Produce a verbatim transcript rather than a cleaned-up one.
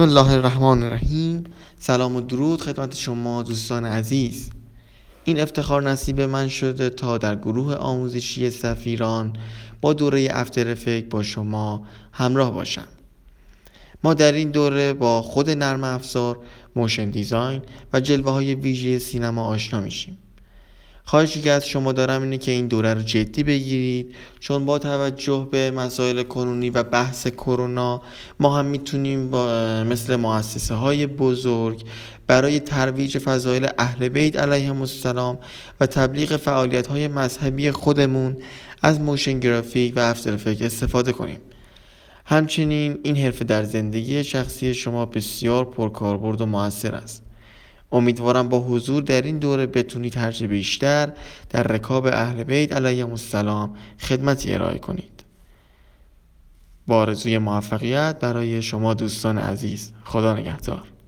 بسم الله الرحمن الرحیم. سلام و درود خدمت شما دوستان عزیز. این افتخار نصیب من شده تا در گروه آموزشی سفیران با دوره افتر افکت با شما همراه باشم. ما در این دوره با خود نرم افزار، موشن دیزاین و جلوه های ویژه سینما آشنا میشیم. خواهشی که از شما دارم اینه که این دوره رو جدی بگیرید، چون با توجه به مسائل کنونی و بحث کرونا ما هم میتونیم با مثل مؤسسه های بزرگ برای ترویج فضایل اهل بیت علیهم السلام و تبلیغ فعالیت های مذهبی خودمون از موشن گرافیک و افتر افکت استفاده کنیم. همچنین این حرفه در زندگی شخصی شما بسیار پرکاربرد و موثر است. امیدوارم با حضور در این دوره بتونید هرچه بیشتر در رکاب اهل بیت علیهم السلام خدمتی ارائه کنید. با آرزوی موفقیت برای شما دوستان عزیز. خدا نگهدار.